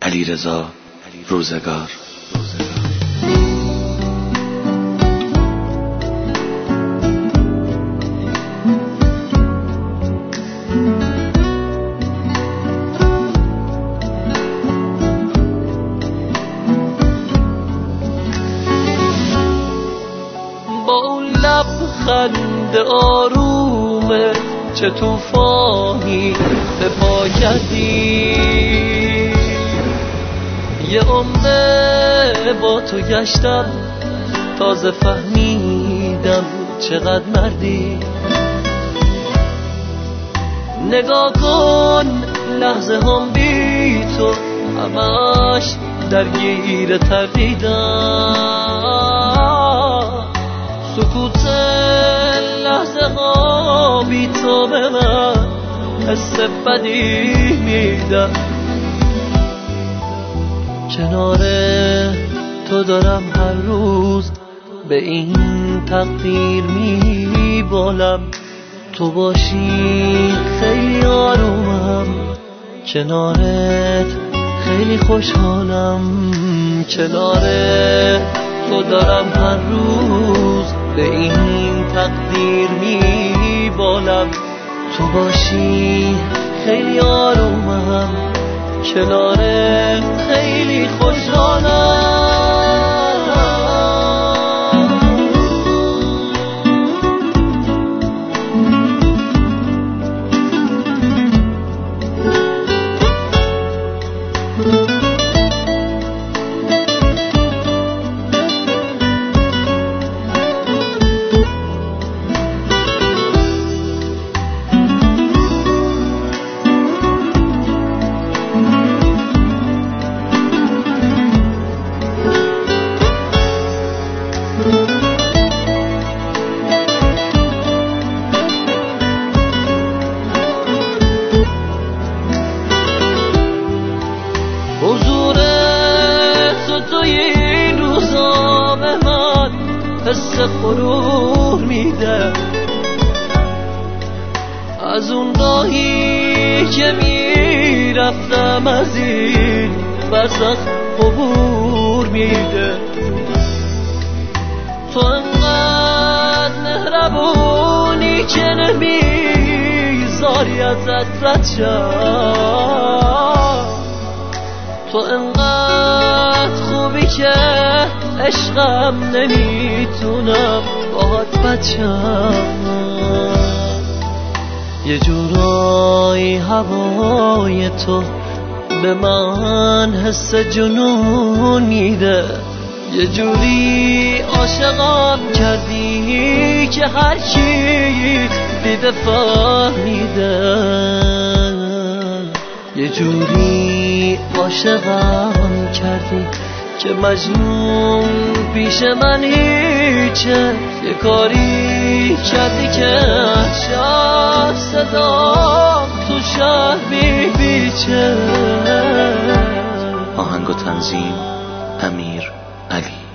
علیرضا روزگار. با لبخند آرومه چه طوفانی به پا کردی، یه عمره با تو گشتم تازه فهمیدم چقدر مردی. نگاه کن لحظه هم بی تو همش درگیر تردیدم، سکوت لحظه ها بی تو به من حس بدی میدم. کنار تو دارم هر روز به این تقدیر میبالم، تو باشی خیلی آرومم، کنارت خیلی خوشحالم. کنار تو دارم هر روز به این تقدیر میبالم، تو باشی خیلی آرومم، کنارت خیلی خوشحالم. حضور تو توی این روزا به من حس غرور میده، از اون راهی که میرفتم از این برزخ عبور میده. تو انقدر مهربونی که نمیذاری ازت رد شم، تو انقدر خوبی که عشقم نمیتونم باهات بد شم. یه جورایی هوای تو به من حس جنون میده، یه جوری عاشقم کردی که هر کی دیده فهمیده، یه جوری عاشقم کردی که مجنون پیش من هیچه، یه کاری کردی که شب صدام تو شهر میپیچه. آهنگ و تنظیم امیر علی.